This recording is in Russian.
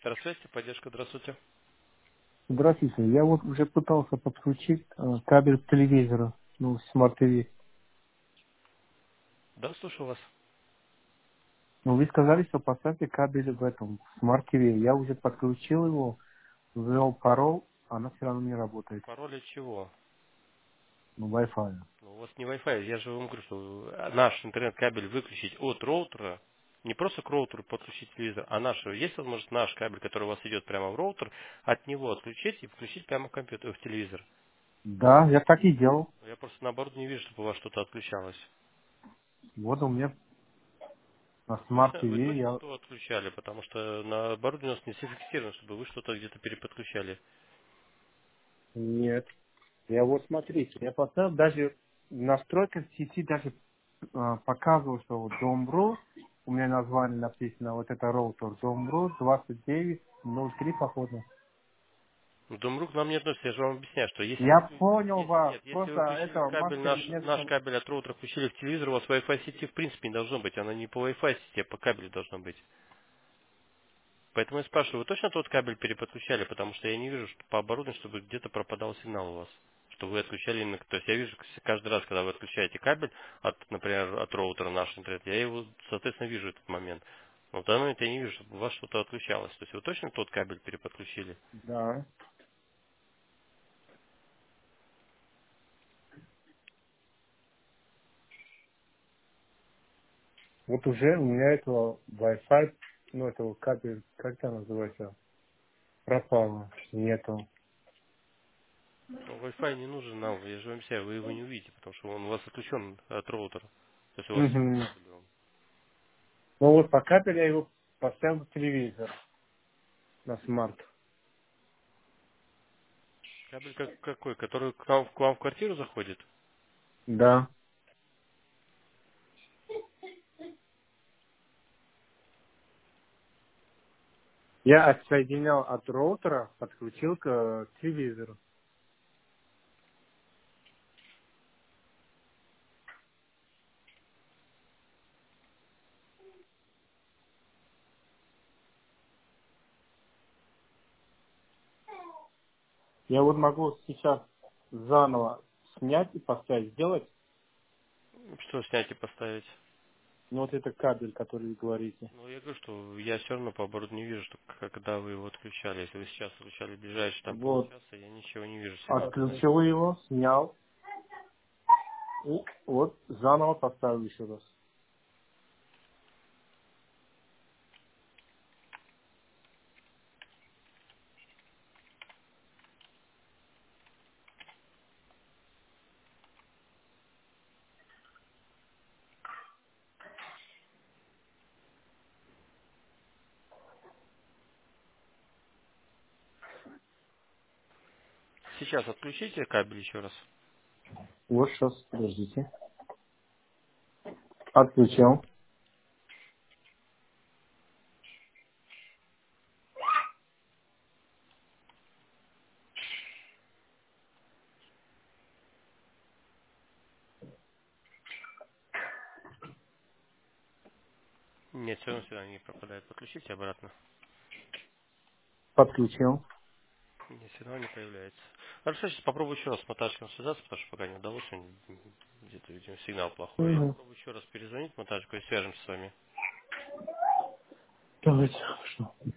Центр связи, поддержка, здравствуйте. Здравствуйте. Я вот уже пытался подключить кабель к телевизору, ну, Smart TV. Да, слушаю вас. Но вы сказали, что поставьте кабель в этом Smart TV. Я уже подключил его, ввел пароль, она все равно не работает. Пароль от чего? Ну, Wi-Fi. Ну, у вас не Wi-Fi, я же вам говорю, что наш интернет-кабель выключить от роутера, не просто к роутеру подключить телевизор, а наш. Есть возможность наш кабель, который у вас идет прямо в роутер, от него отключить и включить прямо в компьютер, в телевизор. Да, я так и делал. Я просто наоборот не вижу, чтобы у вас что-то отключалось. Вот у меня на Smart Вы TV точно я... то отключали, потому что на оборудовании у нас не зафиксировано, чтобы вы что-то где-то переподключали. Нет. Я вот смотрите, я поставил даже в настройках сети даже показывал, что вот Дом.ру, у меня название написано, вот это роутер Дом.ру 2903, походу. Ну, Домрук нам не относится, я же вам объясняю, что если Я вы, понял вас. если Просто вы включили это кабель, можете наш несколько... кабель от роутера включили в телевизор, у вас Wi-Fi сети в принципе не должно быть, она не по Wi-Fi сети, а по кабелю должна быть. Поэтому я спрашиваю, вы точно тот кабель переподключали, потому что я не вижу, что по оборудованию, чтобы где-то пропадал сигнал у вас. Что вы отключали именно, то есть я вижу каждый раз, когда вы отключаете кабель от, например, от роутера наш интернет, я его, соответственно, вижу этот момент. Но в данный момент я не вижу, чтобы у вас что-то отключалось. То есть вы точно тот кабель переподключили? Да. Вот уже у меня этого Wi-Fi, ну, этого кабель, как это называется, пропало. Нету. Ну, Wi-Fi не нужен нам, я же вам объясняю, вы его не увидите, потому что он у вас отключен от роутера. То есть у вас сильный Мгм. кабель. Ну, вот по кабелю я его поставил в телевизор на смарт. Кабель какой? Который к вам в квартиру заходит? Да. Я отсоединял от роутера, подключил к телевизору. Я вот могу сейчас заново снять и поставить, сделать. Что снять и поставить? Ну, вот это кабель, который вы говорите. Ну, я говорю, что я все равно по оборудованию не вижу, что когда вы его отключали. Если вы сейчас отключали ближайшие там Вот. полчаса, я ничего не вижу сигнала. Отключил его, снял. И вот заново поставил еще раз. Сейчас отключите кабель еще раз. Вот сейчас, подождите. Отключил. Нет, все равно сюда не пропадает. Подключите обратно. Подключил. Нет, сигнал не появляется. Хорошо, сейчас попробую еще раз с мотачком связаться, потому что пока не удалось, где-то, видимо, сигнал плохой. Я Мгм. попробую еще раз перезвонить мотачку и свяжемся с вами. Давайте, хорошо.